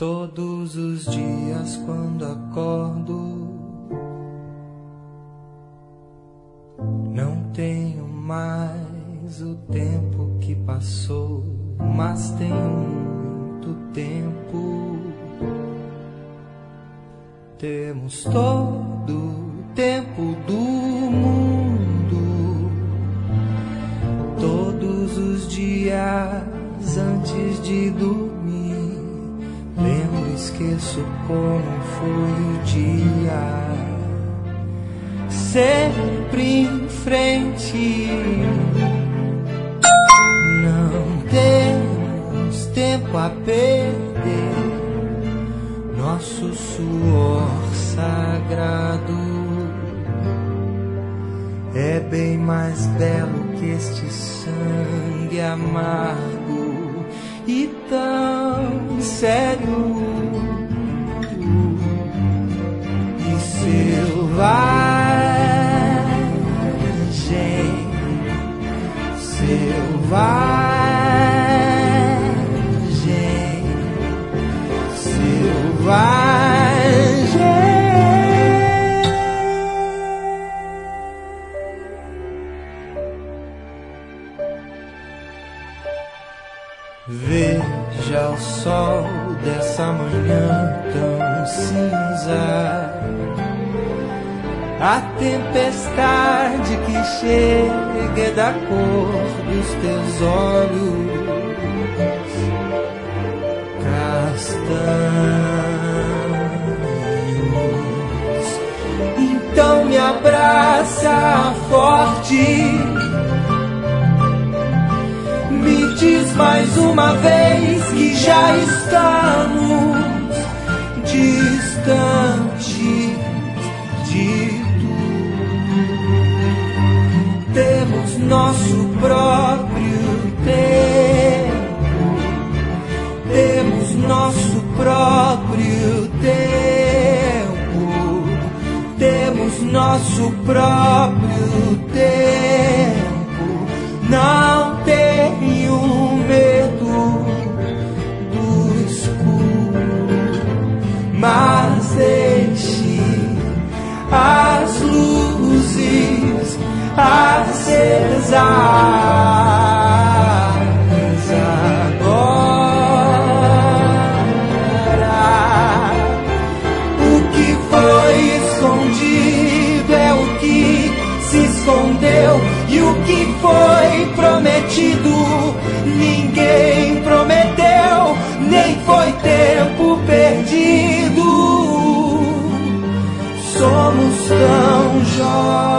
Todos os dias quando acordo, não tenho mais o tempo que passou, mas tenho muito tempo. Temos todo o tempo do mundo, todos os dias antes de dormir. Lembro, esqueço como foi o dia. Sempre em frente, não temos tempo a perder. Nosso suor sagrado é bem mais belo que este sangue amargo e tão sério e selvagem, selvagem. Veja o sol dessa manhã tão cinza, a tempestade que chega é da cor dos teus olhos castanhos. Então me abraça forte, me diz mais uma vez que já estamos distantes de tudo. Temos nosso próprio tempo, temos nosso próprio tempo, temos nosso próprio tempo. Não tenho medo do escuro, mas deixe as luzes acesas agora. O que foi escondido é o que se escondeu, e o que foi prometido ninguém prometeu, nem foi tempo perdido. Somos tão jovens